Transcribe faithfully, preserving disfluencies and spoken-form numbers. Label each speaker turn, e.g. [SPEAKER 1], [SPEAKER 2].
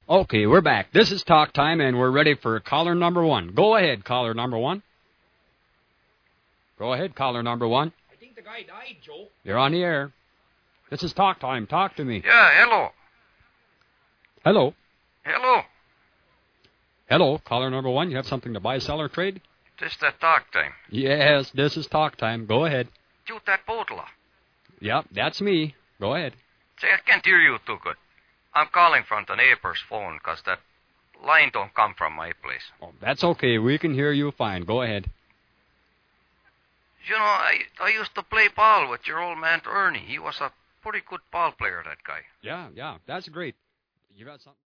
[SPEAKER 1] Okay, we're back. This is Talk Time, and we're ready for caller number one. Go ahead, caller number one. Go ahead, caller number one.
[SPEAKER 2] I think the guy died, Joe.
[SPEAKER 1] You're on the air. This is Talk Time. Talk to me.
[SPEAKER 3] Yeah, hello.
[SPEAKER 1] Hello.
[SPEAKER 3] Hello.
[SPEAKER 1] Hello, caller number one. You have something to buy, sell, or trade?
[SPEAKER 3] This that talk time.
[SPEAKER 1] Yes, this is Talk Time. Go ahead.
[SPEAKER 3] You that Potla.
[SPEAKER 1] Yep, that's me. Go ahead.
[SPEAKER 3] Say, I can't hear you too good. I'm calling from the neighbor's phone because that line don't come from my place.
[SPEAKER 1] Oh, that's okay. We can hear you fine. Go ahead.
[SPEAKER 3] You know, I I used to play ball with your old man Ernie. He was a pretty good ball player, that guy.
[SPEAKER 1] Yeah, yeah, that's great. You got something?